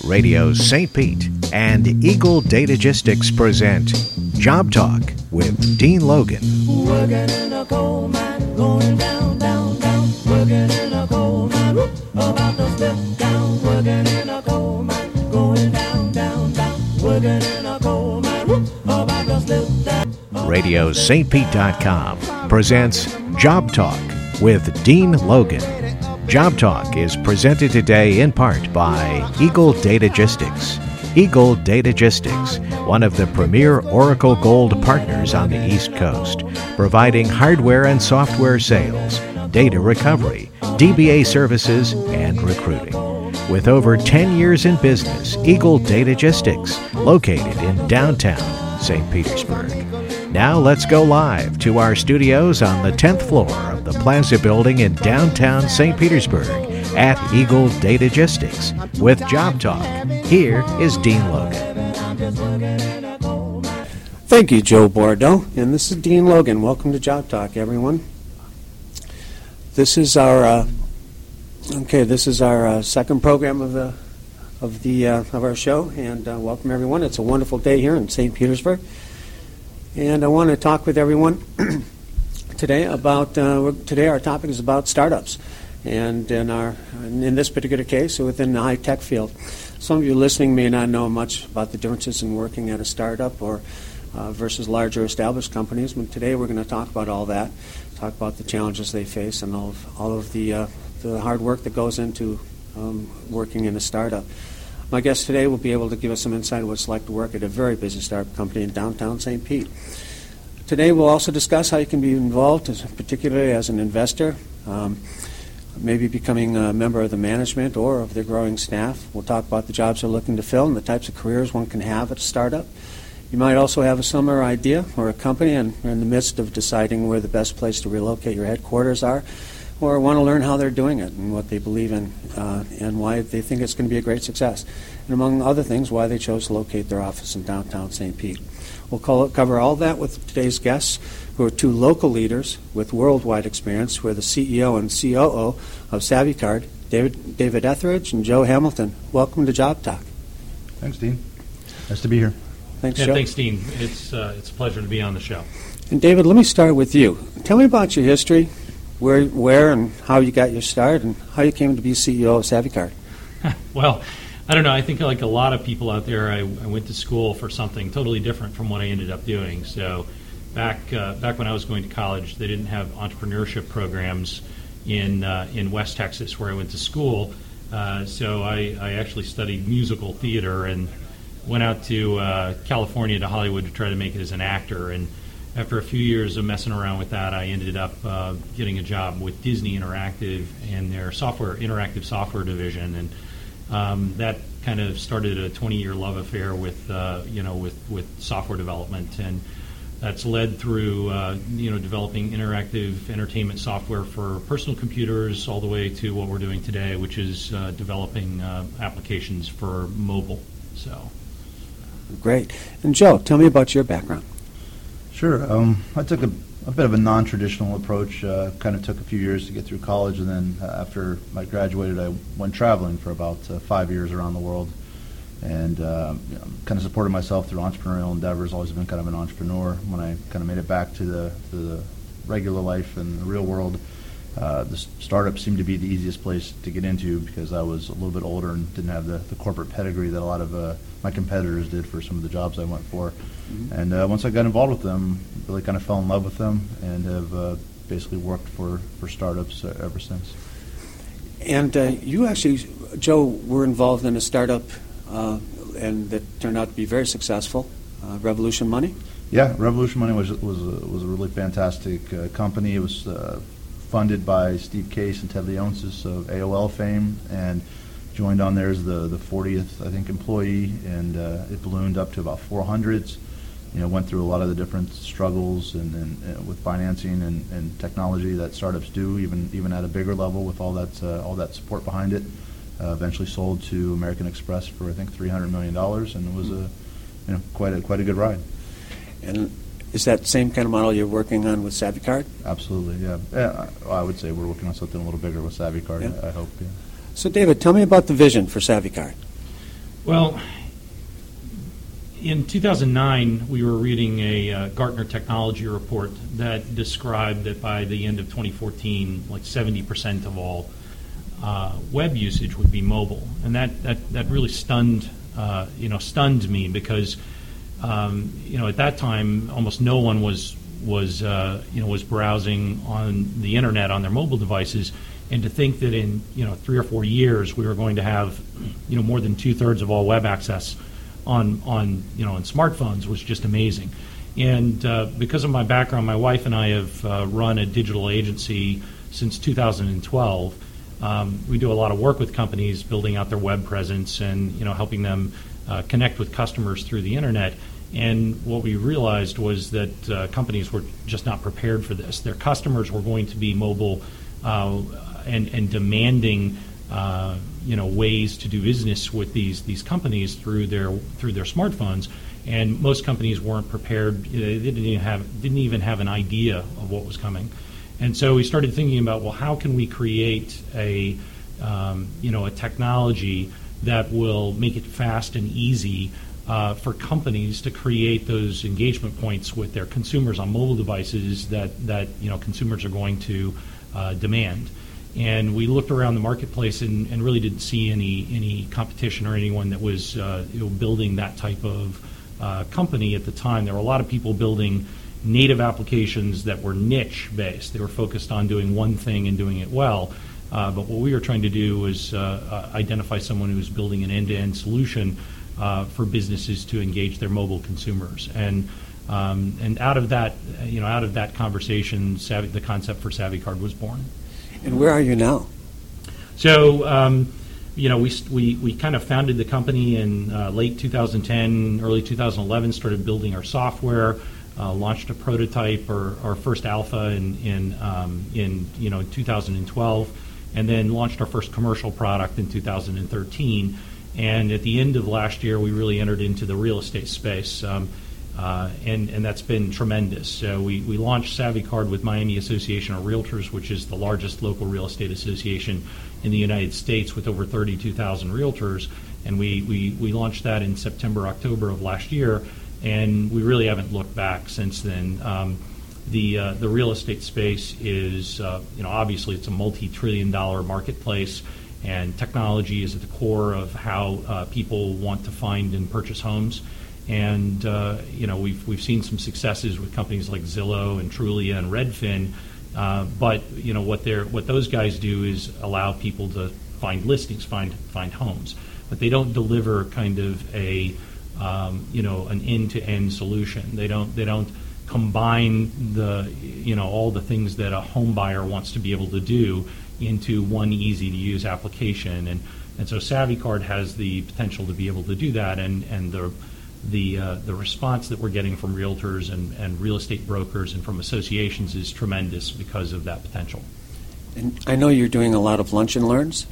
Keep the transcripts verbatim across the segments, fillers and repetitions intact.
Radio Saint Pete and Eagle Datagistics present Job Talk with Dean Logan. Working in a coal mine, going down, down, down. Working in a coal mine, whoop, about to slip down. Working in a coal mine, going down, down, down. Working in a coal mine, whoop, about to slip down. Radio Saint Pete dot com presents Job Talk with Dean Logan. Job Talk is presented today in part by Eagle Datagistics. Eagle Datagistics, one of the premier Oracle Gold partners on the East Coast, providing hardware and software sales, data recovery, D B A services, and recruiting. With over ten years in business, Eagle Datagistics, located in downtown Saint Petersburg. Now let's go live to our studios on the tenth floor of the Plaza Building in downtown Saint Petersburg at Eagle Datagistics with Job Talk. Here is Dean Logan. Thank you, Joe Bordeaux. And this is Dean Logan. Welcome to Job Talk, everyone. This is our uh, okay. This is our uh, second program of the of the uh, of our show, and uh, welcome everyone. It's a wonderful day here in Saint Petersburg. And I want to talk with everyone today about, uh, today our topic is about startups. And in our, in this particular case, within the high-tech field. Some of you listening may not know much about the differences in working at a startup or uh, versus larger established companies. But today we're going to talk about all that, talk about the challenges they face and all of, all of the, uh, the hard work that goes into um, working in a startup. My guest today will be able to give us some insight on what it's like to work at a very busy startup company in downtown Saint Pete. Today we'll also discuss how you can be involved, as, particularly as an investor, um, maybe becoming a member of the management or of the growing staff. We'll talk about the jobs they're looking to fill and the types of careers one can have at a startup. You might also have a similar idea or a company and are in the midst of deciding where the best place to relocate your headquarters are, or want to learn how they're doing it and what they believe in uh, and why they think it's going to be a great success. And among other things, why they chose to locate their office in downtown Saint Pete. We'll call it, cover all that with today's guests, who are two local leaders with worldwide experience, who are the C E O and C O O of SavvyCard, David, David Etheridge and Joe Hamilton. Welcome to Job Talk. Thanks, Dean. Nice to be here. Thanks, yeah, Joe. Thanks, Dean. It's, uh, it's a pleasure to be on the show. And David, let me start with you. Tell me about your history. Where, where, and how you got your start, and how you came to be C E O of SavvyCard. Well, I don't know. I think like a lot of people out there, I, I went to school for something totally different from what I ended up doing. So, back uh, back when I was going to college, they didn't have entrepreneurship programs in uh, in West Texas, where I went to school. Uh, so I, I actually studied musical theater and went out to uh, California to Hollywood to try to make it as an actor. And after a few years of messing around with that, I ended up uh, getting a job with Disney Interactive and their software, interactive software division, and um, that kind of started a twenty-year love affair with, uh, you know, with, with software development, and that's led through, uh, you know, developing interactive entertainment software for personal computers, all the way to what we're doing today, which is uh, developing uh, applications for mobile. So, great. And Joe, tell me about your background. Sure. Um, I took a, a bit of a non-traditional approach. Uh, kind of took a few years to get through college, and then uh, after I graduated, I went traveling for about uh, five years around the world, and uh, you know, kind of supported myself through entrepreneurial endeavors. Always been kind of an entrepreneur. When I kind of made it back to the to the regular life and the real world, uh, the startup seemed to be the easiest place to get into because I was a little bit older and didn't have the, the corporate pedigree that a lot of uh, my competitors did for some of the jobs I went for. Mm-hmm. And uh, once I got involved with them, really kind of fell in love with them and have uh, basically worked for, for startups uh, ever since. And uh, you actually, Joe, were involved in a startup uh, and that turned out to be very successful, uh, Revolution Money? Yeah, Revolution Money was was a, was a really fantastic uh, company. It was uh, funded by Steve Case and Ted Leonsis of A O L fame, and joined on there as the, the fortieth, I think, employee, and uh, it ballooned up to about four hundred. You know, went through a lot of the different struggles and, and, and with financing and, and technology that startups do, even even at a bigger level with all that uh, all that support behind it. Uh, eventually sold to American Express for I think three hundred million dollars, and it was a you know quite a quite a good ride. And is that the same kind of model you're working on with SavvyCard? Absolutely, yeah. yeah I, I would say we're working on something a little bigger with SavvyCard. Yeah. I, I hope. Yeah. So, David, tell me about the vision for SavvyCard. Well, in two thousand nine, we were reading a uh, Gartner technology report that described that by the end of twenty fourteen, like seventy percent of all uh, web usage would be mobile, and that that, that really stunned uh, you know stunned me because um, you know at that time almost no one was was uh, you know was browsing on the internet on their mobile devices, and to think that in you know three or four years we were going to have you know more than two thirds of all web access on on you know on smartphones was just amazing. And uh, because of my background, my wife and I have uh, run a digital agency since two thousand twelve. Um, we do a lot of work with companies building out their web presence and you know helping them uh, connect with customers through the internet. And what we realized was that uh, companies were just not prepared for this. Their customers were going to be mobile uh, and, and demanding Uh, you know, ways to do business with these these companies through their through their smartphones, and most companies weren't prepared. They didn't even have didn't even have an idea of what was coming, and so we started thinking about, well, how can we create a um, you know a technology that will make it fast and easy uh, for companies to create those engagement points with their consumers on mobile devices that that you know consumers are going to uh, demand. And we looked around the marketplace and, and really didn't see any any competition or anyone that was uh, you know, building that type of uh, company at the time. There were a lot of people building native applications that were niche based. They were focused on doing one thing and doing it well. Uh, but what we were trying to do was uh, uh, identify someone who was building an end-to-end solution uh, for businesses to engage their mobile consumers. And um, and out of that, you know, out of that conversation, Savvy, the concept for SavvyCard was born. And where are you now? So, um, you know, we we we kind of founded the company in uh, late two thousand ten, early two thousand eleven. Started building our software, uh, launched a prototype or our first alpha in in um, in you know two thousand twelve, and then launched our first commercial product in two thousand thirteen. And at the end of last year, we really entered into the real estate space. Um, Uh, and, and that's been tremendous. So we, we launched SavvyCard with Miami Association of Realtors, which is the largest local real estate association in the United States with over thirty-two thousand realtors. And we, we, we launched that in September, October of last year, and we really haven't looked back since then. Um, the uh, the real estate space is, uh, you know, obviously it's a multi-trillion dollar marketplace, and technology is at the core of how uh, people want to find and purchase homes. And uh, you know we've we've seen some successes with companies like Zillow and Trulia and Redfin, uh, but you know what they're what those guys do is allow people to find listings, find find homes, but they don't deliver kind of a um, you know an end-to-end solution. They don't they don't combine the you know all the things that a home buyer wants to be able to do into one easy-to-use application. And and so SavvyCard has the potential to be able to do that, and and the The uh, the response that we're getting from realtors and, and real estate brokers and from associations is tremendous because of that potential. And I know you're doing a lot of lunch and learns.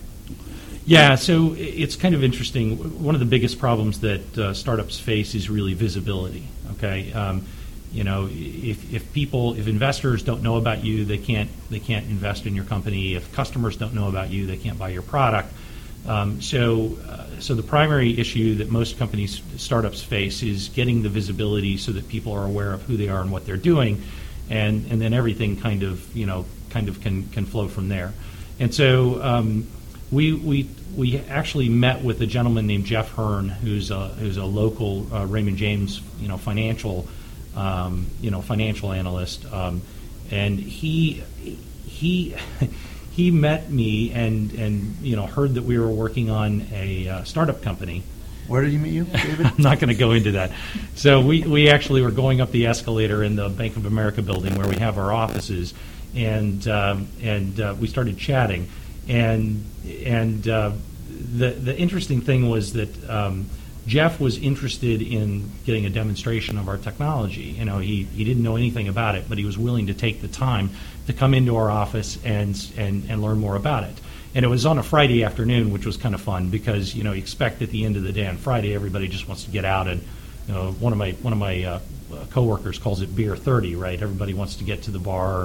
Yeah, so it's kind of interesting. One of the biggest problems that uh, startups face is really visibility. Okay, um, you know, if, if people, if investors don't know about you, they can't they can't invest in your company. If customers don't know about you, they can't buy your product. Um, so, uh, so the primary issue that most companies, startups face is getting the visibility so that people are aware of who they are and what they're doing, and, and then everything kind of, you know, kind of can, can flow from there. And so um, we we we actually met with a gentleman named Jeff Hearn, who's a who's a local uh, Raymond James, you know, financial, um, you know, financial analyst, um, and he he. He met me and, and you know heard that we were working on a uh, startup company. Where did he meet you, David? I'm not going to go into that. So we, we actually were going up the escalator in the Bank of America building where we have our offices, and um, and uh, we started chatting. And and uh, the the interesting thing was that um, Jeff was interested in getting a demonstration of our technology. You know, he, he didn't know anything about it, but he was willing to take the time to come into our office and, and, and learn more about it. And it was on a Friday afternoon, which was kind of fun because, you know, you expect at the end of the day on Friday, everybody just wants to get out. And, you know, one of my one of my uh, coworkers calls it beer thirty, right? Everybody wants to get to the bar,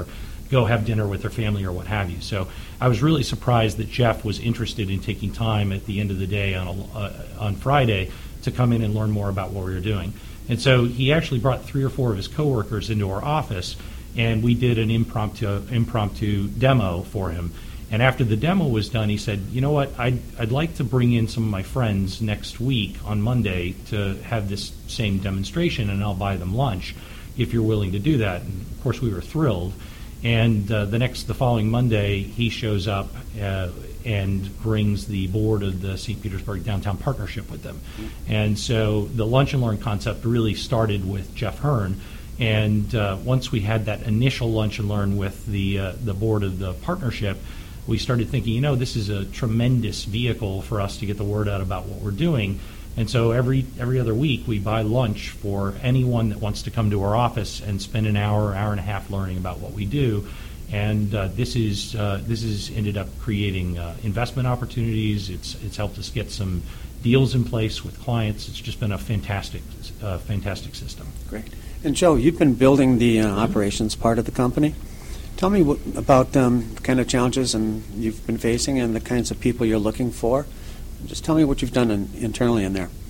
go have dinner with their family or what have you. So I was really surprised that Jeff was interested in taking time at the end of the day on a, uh, on Friday to come in and learn more about what we were doing. And so he actually brought three or four of his coworkers into our office, and we did an impromptu impromptu demo for him. And after the demo was done, he said, you know what, I'd, I'd like to bring in some of my friends next week on Monday to have this same demonstration, and I'll buy them lunch if you're willing to do that. And of course, we were thrilled. And uh, the next, the following Monday, he shows up uh, and brings the board of the Saint Petersburg Downtown Partnership with them. And so the lunch and learn concept really started with Jeff Hearn. And uh, once we had that initial lunch and learn with the uh, the board of the partnership, we started thinking, you know, this is a tremendous vehicle for us to get the word out about what we're doing. And so every every other week we buy lunch for anyone that wants to come to our office and spend an hour, hour and a half learning about what we do. And uh, this is uh, this has ended up creating uh, investment opportunities. It's it's helped us get some deals in place with clients. It's just been a fantastic uh, fantastic system. Great. And Joe, you've been building the uh, operations part of the company. Tell me what, about um, the kind of challenges and you've been facing and the kinds of people you're looking for. Just tell me what you've done in, internally in there.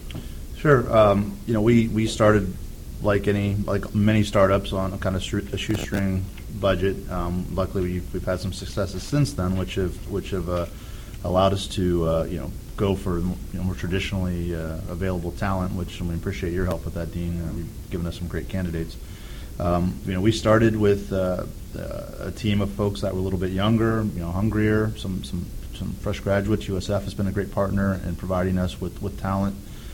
Sure. Um, you know, we, we started like any like many startups on a kind of a shoestring budget. Um, luckily, we've, we've had some successes since then, which have which have uh, allowed us to uh, you know go for you know, more traditionally uh, available talent. Which we appreciate your help with that, Dean. Uh, you've given us some great candidates. Um, you know, we started with uh, a team of folks that were a little bit younger, you know, hungrier, some some. some fresh graduates. U S F has been a great partner in providing us with, with talent.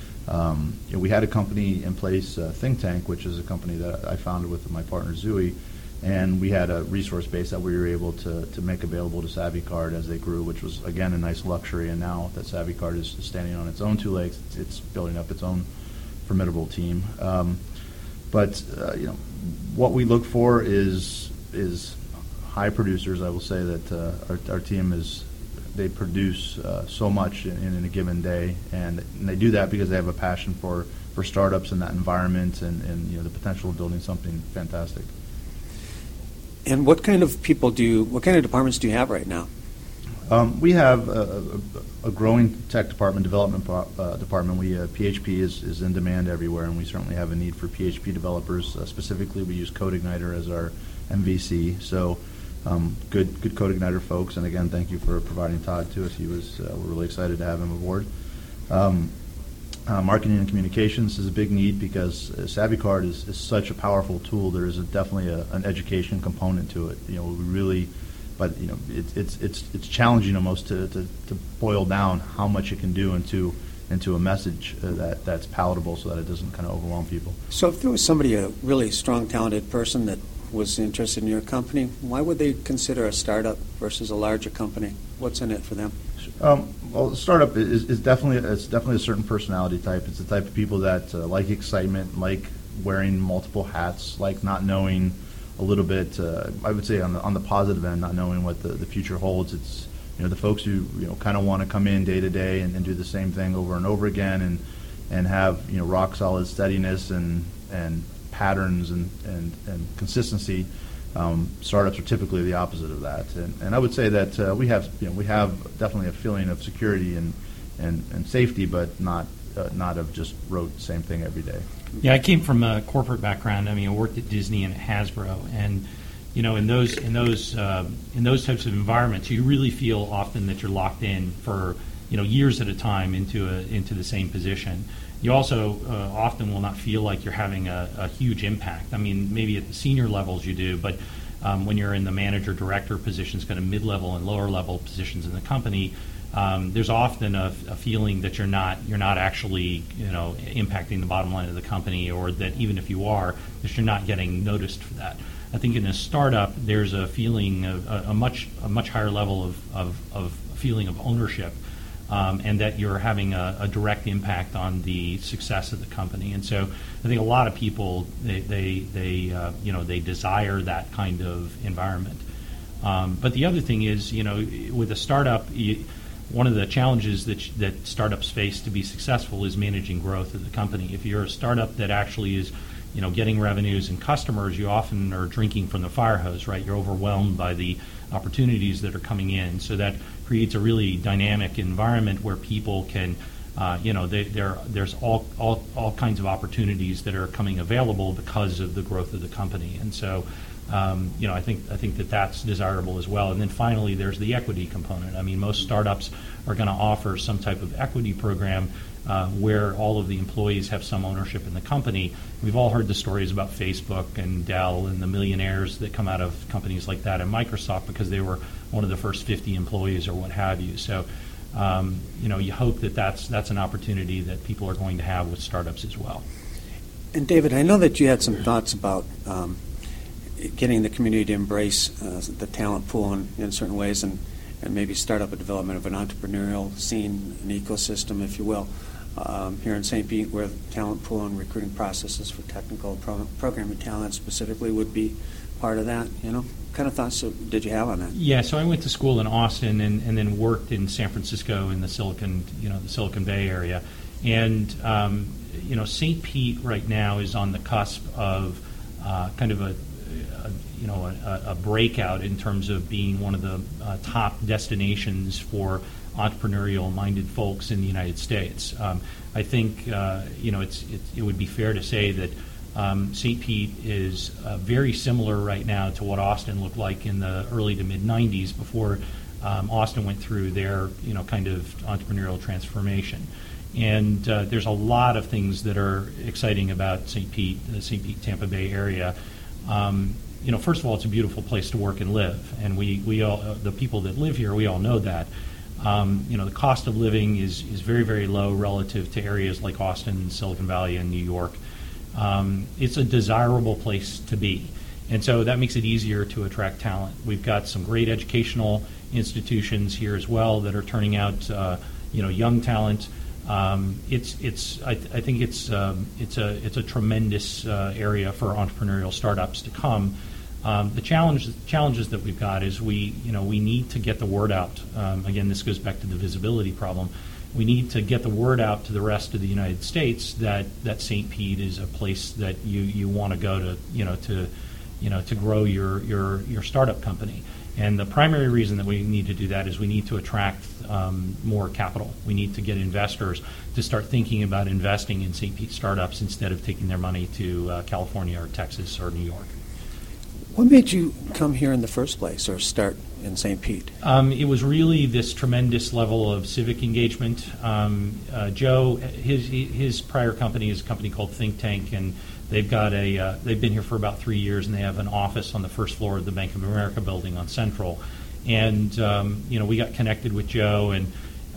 Um, you know, we had a company in place, uh, Think Tank, which is a company that I founded with my partner Zooey, and we had a resource base that we were able to, to make available to SavvyCard as they grew, which was, again, a nice luxury. And now that SavvyCard is standing on its own two legs, it's, it's building up its own formidable team. Um, but, uh, you know, what we look for is is high producers. I will say that uh, our, our team is they produce uh, so much in, in a given day, and, and they do that because they have a passion for, for startups in that environment and, and you know the potential of building something fantastic. And what kind of people do you, what kind of departments do you have right now? Um, we have a, a, a growing tech department, development uh, department. We uh, P H P is, is in demand everywhere, and we certainly have a need for P H P developers. Uh, specifically, we use CodeIgniter as our M V C. So. Um, good, good CodeIgniter folks, and again, thank you for providing Todd to us. He was, uh, we're really excited to have him aboard. Um, uh, marketing and communications is a big need because uh, SavvyCard is, is such a powerful tool. There is a, definitely a, an education component to it. You know, we really, but you know, it, it's it's it's challenging almost to, to, to boil down how much it can do into into a message uh, that that's palatable, so that it doesn't kind of overwhelm people. So, if there was somebody, a really strong, talented person that was interested in your company, why would they consider a startup versus a larger company? What's in it for them? Um, well, the startup is, is definitely it's definitely a certain personality type. It's the type of people that uh, like excitement, like wearing multiple hats, like not knowing a little bit. Uh, I would say on the on the positive end, not knowing what the, the future holds. It's you know the folks who you know kind of want to come in day to day and, and do the same thing over and over again, and and have you know rock solid steadiness and and patterns and, and, and consistency. Um, startups are typically the opposite of that, and, and I would say that uh, we have you know we have definitely a feeling of security and and, and safety, but not uh, not of just wrote the same thing every day. Yeah, I came from a corporate background. I mean, I worked at Disney and at Hasbro, and you know, in those in those uh, in those types of environments, you really feel often that you're locked in for you know years at a time into a into the same position. You also uh, often will not feel like you're having a, a huge impact. I mean, maybe at the senior levels you do, but um, when you're in the manager, director positions, kind of mid-level and lower-level positions in the company, um, there's often a, a feeling that you're not you're not actually you know impacting the bottom line of the company, or that even if you are, that you're not getting noticed for that. I think in a startup, there's a feeling of a, a much a much higher level of of, of feeling of ownership. Um, and that you're having a, a direct impact on the success of the company. And so I think a lot of people, they, they, they uh, you know, they desire that kind of environment. Um, but the other thing is, you know, with a startup, you, one of the challenges that, that startups face to be successful is managing growth of the company. If you're a startup that actually is you know, getting revenues and customers, you often are drinking from the fire hose, right? You're overwhelmed by the opportunities that are coming in. So that creates a really dynamic environment where people can, uh, you know, they, there there's all, all all kinds of opportunities that are coming available because of the growth of the company. And so, um, you know, I think I think that that's desirable as well. And then finally, there's the equity component. I mean, most startups are going to offer some type of equity program Uh, where all of the employees have some ownership in the company. We've all heard the stories about Facebook and Dell and the millionaires that come out of companies like that, and Microsoft because they were one of the first fifty employees or what have you. So, um, you know, you hope that that's that's an opportunity that people are going to have with startups as well. And David, I know that you had some thoughts about um, getting the community to embrace uh, the talent pool in, in certain ways, and, and maybe start up a development of an entrepreneurial scene, an ecosystem, if you will. Um, here in Saint Pete, where the talent pool and recruiting processes for technical pro- programming talent specifically would be part of that. You know, what kind of thoughts did you have on that? Yeah, so I went to school in Austin and, and then worked in San Francisco in the Silicon, you know, the Silicon Bay area, and um, you know, Saint Pete right now is on the cusp of uh, kind of a, a you know a, a breakout in terms of being one of the uh, top destinations for entrepreneurial-minded folks in the United States. Um, I think uh, you know it's it, it would be fair to say that um, Saint Pete is uh, very similar right now to what Austin looked like in the early to mid nineties before um, Austin went through their you know kind of entrepreneurial transformation. And uh, there's a lot of things that are exciting about Saint Pete, the Saint Pete Tampa Bay area. Um, you know, first of all, it's a beautiful place to work and live, and we we all uh, the people that live here, we all know that. Um, you know, the cost of living is, is very, very low relative to areas like Austin, Silicon Valley, and New York. Um, it's a desirable place to be. And so that makes it easier to attract talent. We've got some great educational institutions here as well that are turning out, uh, you know, young talent. Um, it's, it's, I, th- I think it's, um, it's a, it's a tremendous uh, area for entrepreneurial startups to come. Um, the challenge, challenges that we've got is we, you know, we need to get the word out. Um, again, this goes back to the visibility problem. We need to get the word out to the rest of the United States that, that Saint Pete is a place that you, you want to go to, you know, to, you know, to grow your, your, your startup company. And the primary reason that we need to do that is we need to attract um, more capital. We need to get investors to start thinking about investing in Saint Pete startups instead of taking their money to uh, California or Texas or New York. What made you come here in the first place, or start in Saint Pete? Um, it was really this tremendous level of civic engagement. Um, uh, Joe, his his prior company is a company called Think Tank, and they've got a uh, they've been here for about three years, and they have an office on the first floor of the Bank of America building on Central. And um, you know, we got connected with Joe and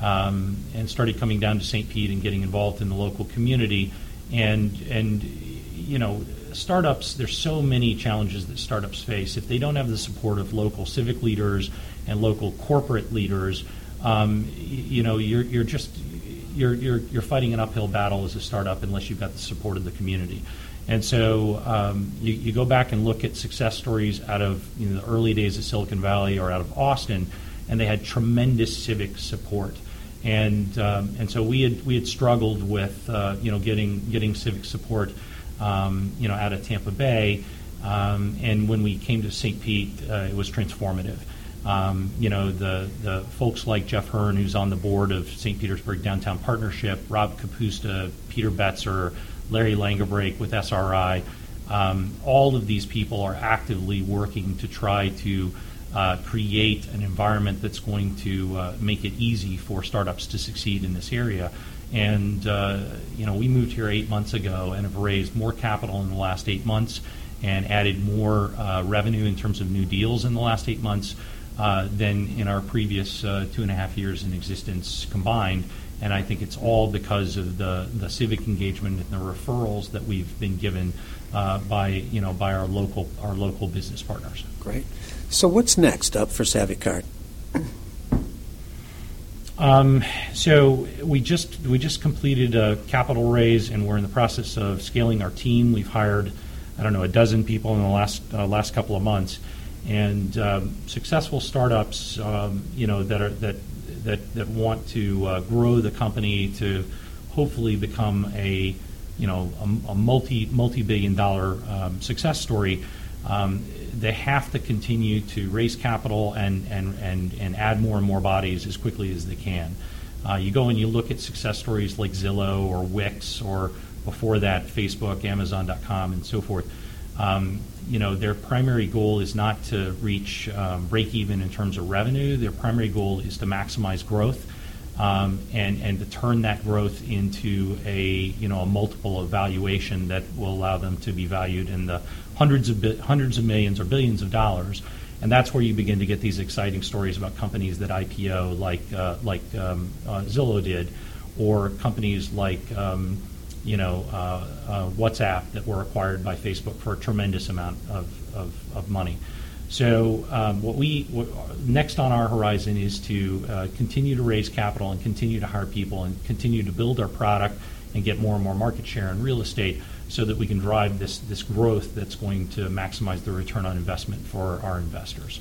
um, and started coming down to Saint Pete and getting involved in the local community. And and you know. Startups, there's so many challenges that startups face. If they don't have the support of local civic leaders and local corporate leaders, um, y- you know, you're you're just you're you're you're fighting an uphill battle as a startup unless you've got the support of the community. And so um, you, you go back and look at success stories out of you know, the early days of Silicon Valley or out of Austin, and they had tremendous civic support. And um, and so we had we had struggled with uh, you know getting getting civic support. Um, you know, out of Tampa Bay, um, and when we came to Saint Pete, uh, it was transformative. Um, you know, the the folks like Jeff Hearn, who's on the board of Saint Petersburg Downtown Partnership, Rob Kapusta, Peter Betzer, Larry Langerbrake with S R I, um, all of these people are actively working to try to uh, create an environment that's going to uh, make it easy for startups to succeed in this area. And, uh, you know, we moved here eight months ago and have raised more capital in the last eight months and added more uh, revenue in terms of new deals in the last eight months uh, than in our previous uh, two and a half years in existence combined. And I think it's all because of the, the civic engagement and the referrals that we've been given uh, by, you know, by our local our local business partners. Great. So what's next up for SavvyCard? Um, so we just we just completed a capital raise, and we're in the process of scaling our team. We've hired, I don't know, a dozen people in the last uh, last couple of months, and um, successful startups, um, you know, that are that that that want to uh, grow the company to hopefully become a you know, a, a multi multi billion dollar um, success story. Um, they have to continue to raise capital and, and, and, and add more and more bodies as quickly as they can. Uh, you go and you look at success stories like Zillow or Wix, or before that Facebook, Amazon dot com, and so forth. Um, you know, their primary goal is not to reach um, break even in terms of revenue. Their primary goal is to maximize growth um, and and to turn that growth into a you know a multiple of valuation that will allow them to be valued in the hundreds of bi- hundreds of millions or billions of dollars. And that's where you begin to get these exciting stories about companies that I P O, like uh, like um, uh, Zillow did, or companies like um, you know uh, uh, WhatsApp that were acquired by Facebook for a tremendous amount of of, of money. So um, what we what, next on our horizon is to uh, continue to raise capital and continue to hire people and continue to build our product and get more and more market share in real estate, so that we can drive this this growth that's going to maximize the return on investment for our investors.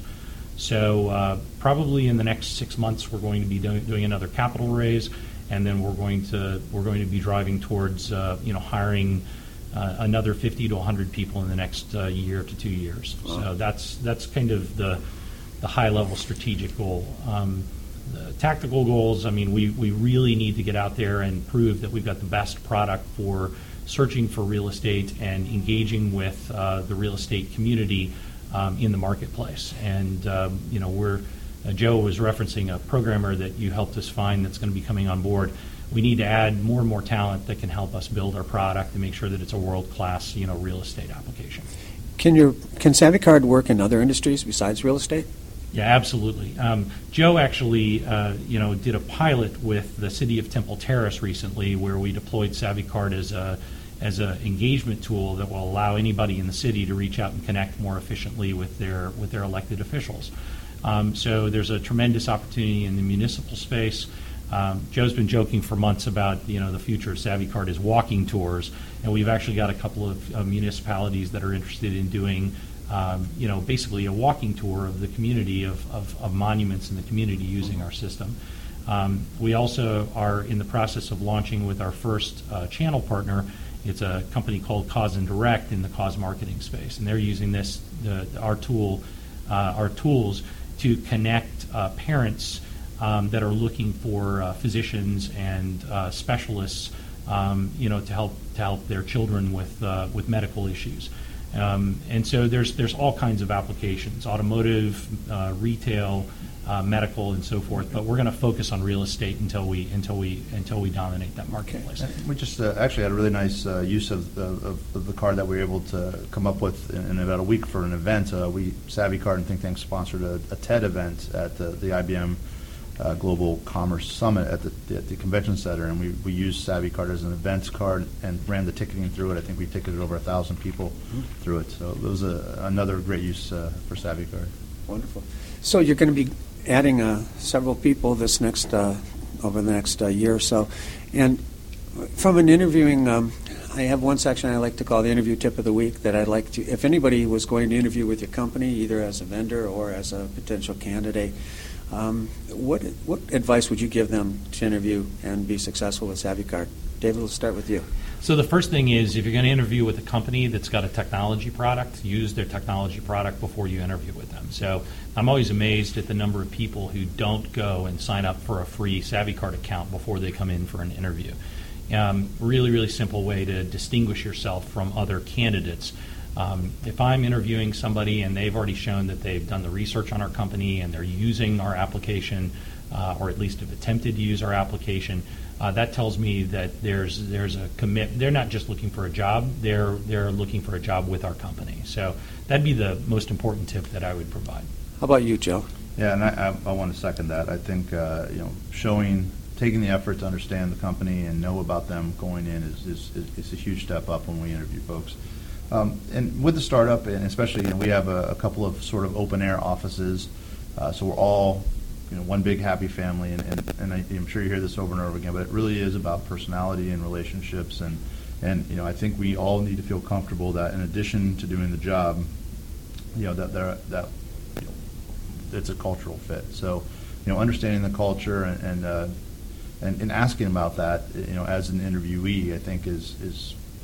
So uh, probably in the next six months, we're going to be do- doing another capital raise, and then we're going to we're going to be driving towards uh, you know hiring uh, another fifty to one hundred people in the next uh, year to two years. Wow. So that's that's kind of the the high level strategic goal. Um, The tactical goals, I mean, we, we really need to get out there and prove that we've got the best product for searching for real estate and engaging with uh, the real estate community um, in the marketplace. And, um, you know, we're, uh, Joe was referencing a programmer that you helped us find that's going to be coming on board. We need to add more and more talent that can help us build our product and make sure that it's a world-class, you know, real estate application. Can your can SavvyCard work in other industries besides real estate? Yeah, absolutely. Um, Joe actually, uh, you know, did a pilot with the city of Temple Terrace recently, where we deployed SavvyCard as a as an engagement tool that will allow anybody in the city to reach out and connect more efficiently with their with their elected officials. Um, so there's a tremendous opportunity in the municipal space. Um, Joe's been joking for months about you know the future of SavvyCard is walking tours, and we've actually got a couple of uh, municipalities that are interested in doing. Um, you know, basically a walking tour of the community of, of, of monuments in the community using our system. Um, we also are in the process of launching with our first uh, channel partner. It's a company called Cause and Direct in the cause marketing space, and they're using this the, our tool, uh, our tools to connect uh, parents um, that are looking for uh, physicians and uh, specialists, um, you know, to help to help their children with uh, with medical issues. Um, and so there's there's all kinds of applications, automotive, uh, retail, uh, medical, and so forth. But we're going to focus on real estate until we until we until we dominate that marketplace. We just uh, actually had a really nice uh, use of, of, of the card that we were able to come up with in, in about a week for an event. Uh, we SavvyCard and Think Tank sponsored a, a TED event at the, the I B M Uh, Global Commerce Summit at the, at the convention center, and we, we used SavvyCard as an events card and ran the ticketing through it. I think we ticketed over a thousand people mm-hmm. through it. So it was a, another great use uh, for SavvyCard. Wonderful. So you're going to be adding uh, several people this next uh, over the next uh, year or so, and from an interviewing, um, I have one section I like to call the interview tip of the week that I'd like to. If anybody was going to interview with your company, either as a vendor or as a potential candidate. Um, what what advice would you give them to interview and be successful with SavvyCard? David, let's start with you. So the first thing is, if you're going to interview with a company that's got a technology product, use their technology product before you interview with them. So I'm always amazed at the number of people who don't go and sign up for a free SavvyCard account before they come in for an interview. Um, really, really simple way to distinguish yourself from other candidates. Um, if I'm interviewing somebody and they've already shown that they've done the research on our company and they're using our application, uh, or at least have attempted to use our application, uh, that tells me that there's there's a commit. They're not just looking for a job; they're they're looking for a job with our company. So that'd be the most important tip that I would provide. How about you, Joe? Yeah, and I, I, I want to second that. I think uh, you know showing. Taking the effort to understand the company and know about them going in is, is, is a huge step up when we interview folks. Um, and with the startup, and especially, you know, we have a, a couple of sort of open air offices, uh, so we're all, you know, one big happy family. And, and, and I, I'm sure you hear this over and over again, but it really is about personality and relationships. And, and you know, I think we all need to feel comfortable that in addition to doing the job, you know, that there that you know, it's a cultural fit. So, you know, understanding the culture and and, uh, and and asking about that, you know, as an interviewee, I think is is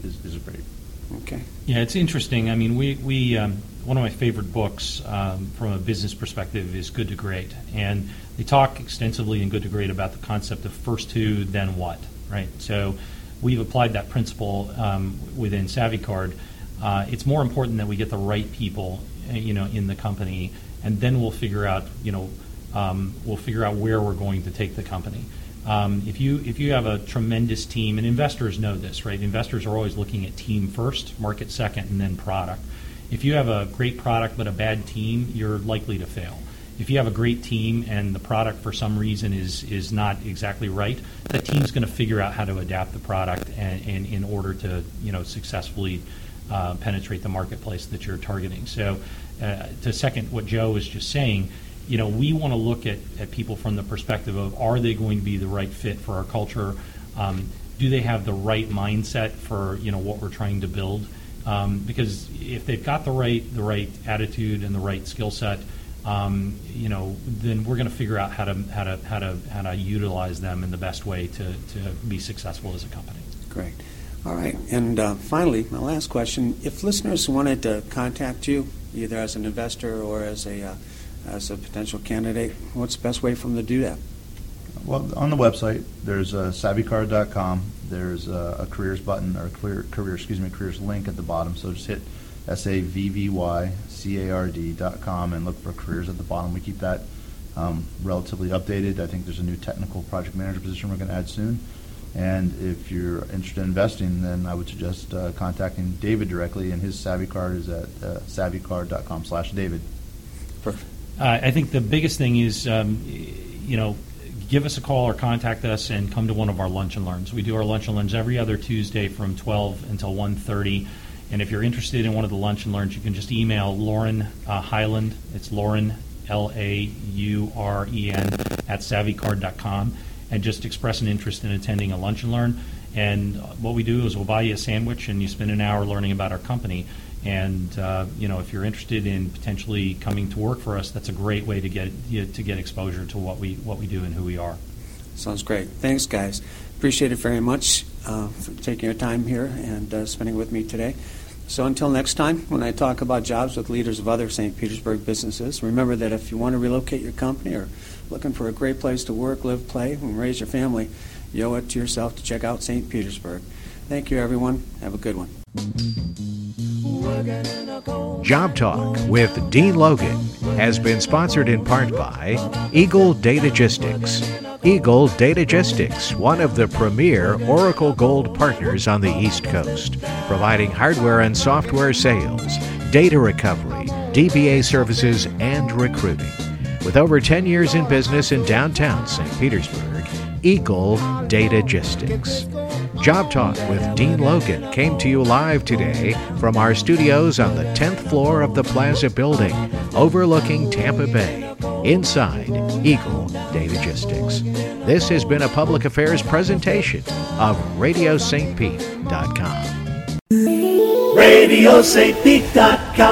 is, is great. Okay. Yeah, it's interesting. I mean, we, we um, one of my favorite books um, from a business perspective is Good to Great. And they talk extensively in Good to Great about the concept of first who, then what, right? So we've applied that principle um, within SavvyCard. Uh, it's more important that we get the right people, uh, you know, in the company, and then we'll figure out, you know, um, we'll figure out where we're going to take the company. Um, if you if you have a tremendous team, and investors know this, right? Investors are always looking at team first, market second, and then product. If you have a great product but a bad team, you're likely to fail. If you have a great team and the product for some reason is is not exactly right, the team's going to figure out how to adapt the product and, and in order to you know successfully uh, penetrate the marketplace that you're targeting. So, uh, to second what Joe was just saying. You know, we want to look at, at people from the perspective of, are they going to be the right fit for our culture? Um, do they have the right mindset for, you know, what we're trying to build? Um, because if they've got the right the right attitude and the right skill set, um, you know, then we're going to figure out how to how to how to how to utilize them in the best way to, to be successful as a company. Great. All right. And uh, finally, my last question: if listeners wanted to contact you, either as an investor or as a uh, as a potential candidate, what's the best way for them to do that? Well, on the website, there's uh, savvy card dot com. There's uh, a careers button, or a career, career, excuse me, careers link at the bottom. So just hit S A V V Y C A R D dot com and look for careers at the bottom. We keep that um, relatively updated. I think there's a new technical project manager position we're going to add soon. And if you're interested in investing, then I would suggest uh, contacting David directly, and his SavvyCard is at uh, savvy card dot com slash David. Perfect. Uh, I think the biggest thing is, um, you know, give us a call or contact us and come to one of our lunch and learns. We do our lunch and learns every other Tuesday from twelve until one thirty. And if you're interested in one of the lunch and learns, you can just email Lauren uh, Hyland. It's Lauren, L A U R E N, at savvycard dot com, and just express an interest in attending a lunch and learn. And what we do is we'll buy you a sandwich and you spend an hour learning about our company. And uh, you know, if you're interested in potentially coming to work for us, that's a great way to get you to get exposure to what we what we do and who we are. Sounds great. Thanks, guys. Appreciate it very much uh, for taking your time here and uh, spending with me today. So until next time, when I talk about jobs with leaders of other Saint Petersburg businesses, remember that if you want to relocate your company or looking for a great place to work, live, play, and raise your family, you owe it to yourself to check out Saint Petersburg. Thank you, everyone. Have a good one. Job Talk with Dean Logan has been sponsored in part by Eagle Datagistics. Eagle Datagistics, one of the premier Oracle Gold partners on the East Coast, providing hardware and software sales, data recovery, D B A services, and recruiting. With over ten years in business in downtown Saint Petersburg, Eagle Datagistics. Job Talk with Dean Logan came to you live today from our studios on the tenth floor of the Plaza Building, overlooking Tampa Bay, inside Eagle Datagistics. This has been a public affairs presentation of radio st pete dot com. radio st pete dot com